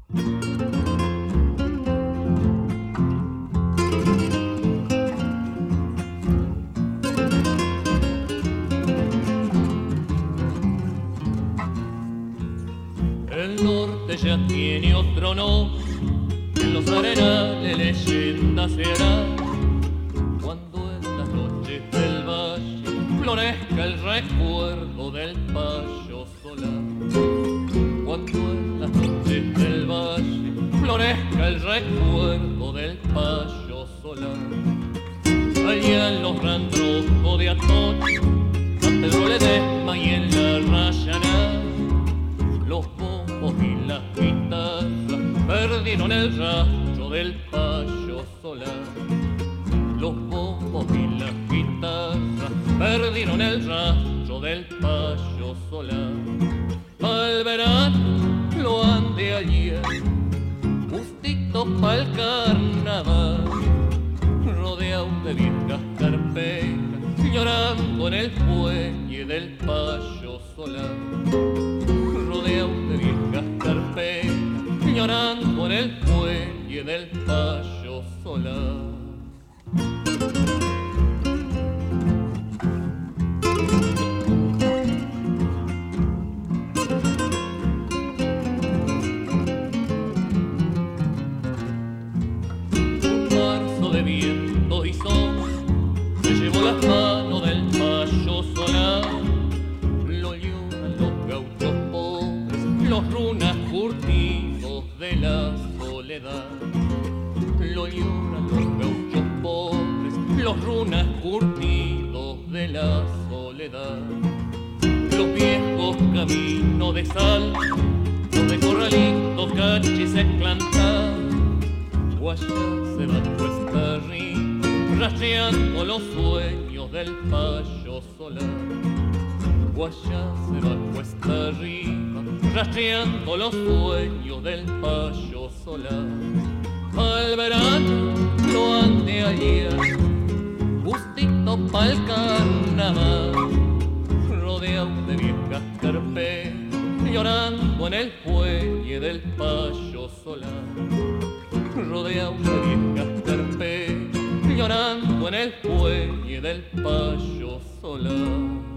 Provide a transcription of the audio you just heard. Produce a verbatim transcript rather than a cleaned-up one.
El norte ya tiene otro nombre, en los arenales leyenda se hará. Cuando en las noches del valle florezca el recuerdo del payo solar. Cuando en las noches del valle florezca el recuerdo del payo solar. Allá en los randrojos de Atocha, San Pedro Ledesma y en la Rayaná, los bombos y las guitarras perdieron el rastro del payo solar. Los bombos y las guitarras perdieron el rastro del payo solar. Al verano lo ande ayer, justito pa'l carnaval, rodeado de viejas carpetas, llorando en el fuelle del payo solar. Rodeado de viejas carpetas, llorando en el fuelle del payo solar. Las manos del payo solar, lo lloran los gauchos pobres, los runas curtidos de la soledad. Lo lloran los gauchos pobres, los runas curtidos de la soledad. Los viejos caminos de sal, los de corralitos, cachis esclantados, guayas se van cuesta arriba, rastreando los sueños del payo solar. Guayas se va cuesta arriba, rastreando los sueños del payo solar. Al verano lo ande ayer, justito pa'l carnaval, rodeado de viejas carpetas, llorando en el fuelle del payo solar. Rodeado de viejas carpetas, llorando en el fuelle del payo solar.